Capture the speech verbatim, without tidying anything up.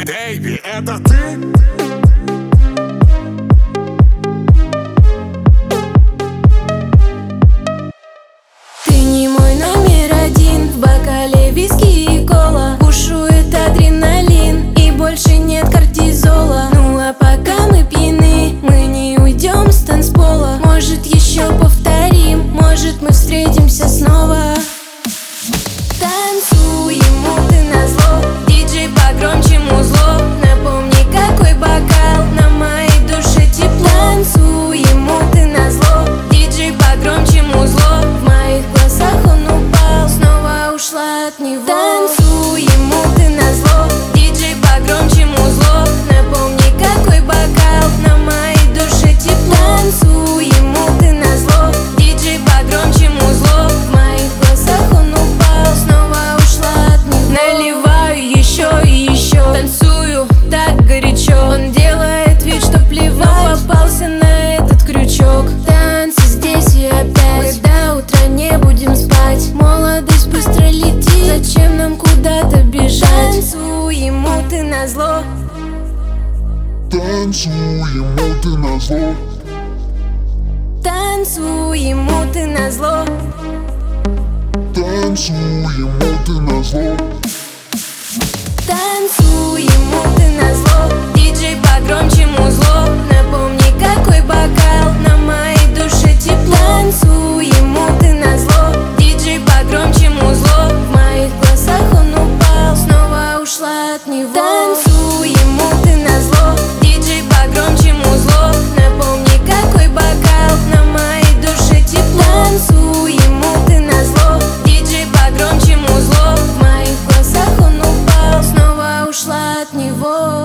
Бэйби, это ты? Ты не мой номер один. В бокале виски и кола бушует адреналин, и больше нет кортизола. Ну а пока мы пьяны, мы не уйдем с танцпола. Может, еще повторим, может, мы встретимся снова. Танцуем, муты назло, диджей погромче музло. Напомни, какой бокал, на моей душе тепло. Танцуем, муты назло, диджей погромче музло. В моих глазах он упал, снова ушла от него. Танцуем, муты назло, диджей погромче музло. Напомни, какой бокал, на моей душе тепло. Танцуем, муты назло, диджей погромче музло. В моих глазах он упал, снова ушла от него. Наливаю еще и еще, танцую так горячо. Он делает вид, что плевать, попался на этот крючок. Танцы здесь и опять, мы до утра не будем спать. Молодость быстро летит, зачем нам куда-то бежать? Танцуем, муты назло. Танцуем, муты назло. Танцуем, муты назло. Танцуем, муты назло. Танцуем, муты назло, диджей погромче музло. Напомни, какой бокал, на моей душе тепло. Танцуем, муты назло, диджей погромче музло. В моих глазах он упал, снова ушла от него. Танцуем, муты назло, диджей погромче музло. Напомни, какой бокал, на моей душе тепло. Танцуем, муты назло, диджей погромче музло. В моих глазах он упал, снова ушла от него.